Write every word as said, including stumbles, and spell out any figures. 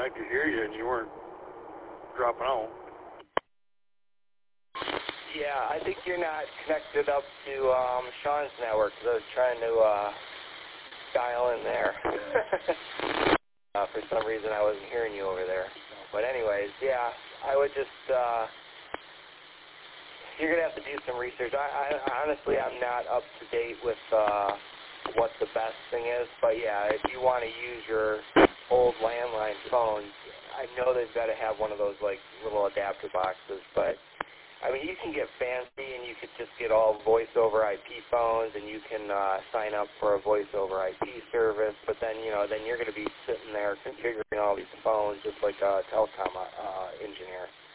I could hear you and you weren't dropping out. Yeah, I think you're not connected up to um, Sean's network because I was trying to uh, dial in there. uh, for some reason, I wasn't hearing you over there. But anyways, yeah, I would just, uh, you're going to have to do some research. I, I honestly, I'm not up to date with uh, what the best thing is. But yeah, if you want to use your old landline phone, I know they've got to have one of those like little adapter boxes, but I mean, you can get fancy and you could just get all voice over I P phones and you can uh, sign up for a voice over I P service, but then, you know, then you're going to be sitting there configuring all these phones just like a telecom uh, engineer.